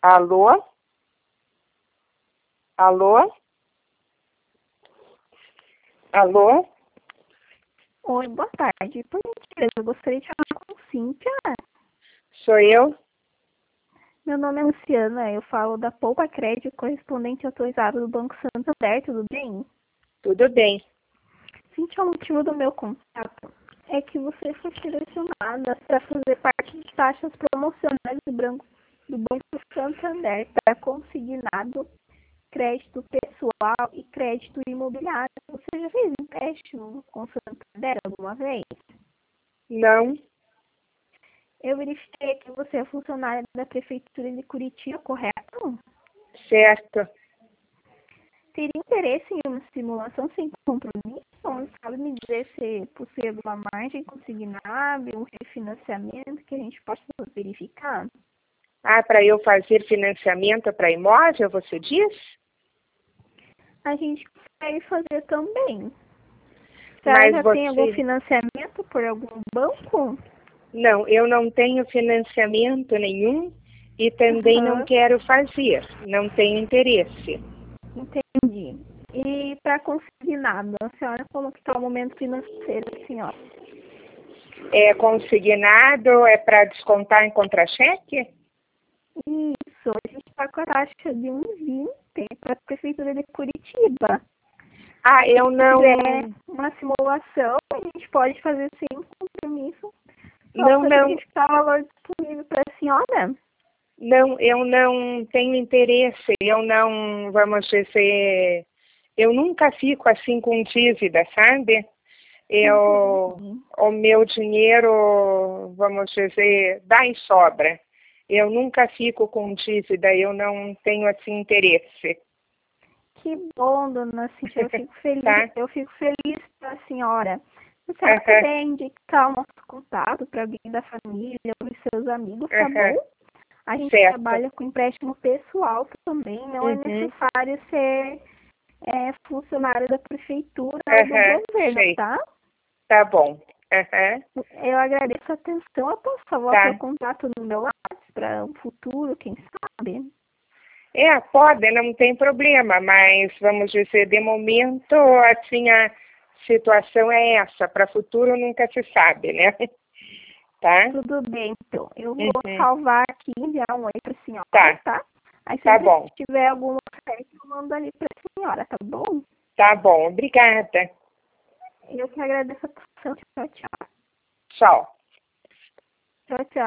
Alô? Alô? Alô? Oi, boa tarde. Por gentileza, eu gostaria de falar com Cíntia. Sou eu? Meu nome é Luciana, eu falo da Poupa Crédito, correspondente autorizado do Banco Santander, tudo bem? Tudo bem. Cíntia, o motivo do meu contato é que você foi selecionada para fazer parte de taxas promocionais do Banco Santander para consignado, crédito pessoal e crédito imobiliário. Você já fez empréstimo com o Santander alguma vez? Não, Eu verifiquei que você é funcionária da Prefeitura de Curitiba, correto? certo. Teria interesse em uma simulação sem compromisso? Não sabe me dizer se possui alguma margem consignável, um refinanciamento que a gente possa verificar? Ah, para eu fazer financiamento para imóvel, você diz? A gente consegue fazer também. Se ela Mas já tem algum você... financiamento por algum banco? Não, eu não tenho financiamento nenhum e também não Aham, quero fazer. Não tenho interesse. entendi. E para consignado, a senhora como que está o momento financeiro da senhora? É consignado? É para descontar em contra-cheque? Isso, a gente está com a taxa de 1,20 para a Prefeitura de Curitiba. Ah, Se eu quiser não... uma simulação, a gente pode fazer sem compromisso, só Não, para não... verificar o valor disponível para a senhora. Não, eu não tenho interesse. Eu não, vamos dizer... Eu nunca fico assim com dívida, sabe? Entendi. O meu dinheiro, vamos dizer, dá em sobra. Eu nunca fico com dívida, eu não tenho assim interesse. Que bom, dona Cintia, Tá? eu fico feliz para a senhora. Se a senhora Aham, puder indicar o nosso contato para alguém da família ou dos seus amigos, tá aham, bom? A gente certo. trabalha com empréstimo pessoal também, não é Uhum, necessário ser funcionário da prefeitura ou do aham, governo, sei. tá? Tá bom. Aham, Eu agradeço a atenção. Eu posso salvar seu tá. contato no meu WhatsApp para um futuro, quem sabe? É, pode, não tem problema, mas vamos dizer, de momento, assim, a situação é essa. Para futuro nunca se sabe, né? Tá? Tudo bem, então. Eu vou Uhum, salvar aqui, enviar um oi para a senhora, tá, tá? Aí tá sempre bom. que tiver alguma oferta, eu mando ali para a senhora, tá bom? Tá bom, obrigada. Eu que agradeço a atenção. Tchau, tchau. Tchau. Tchau, tchau.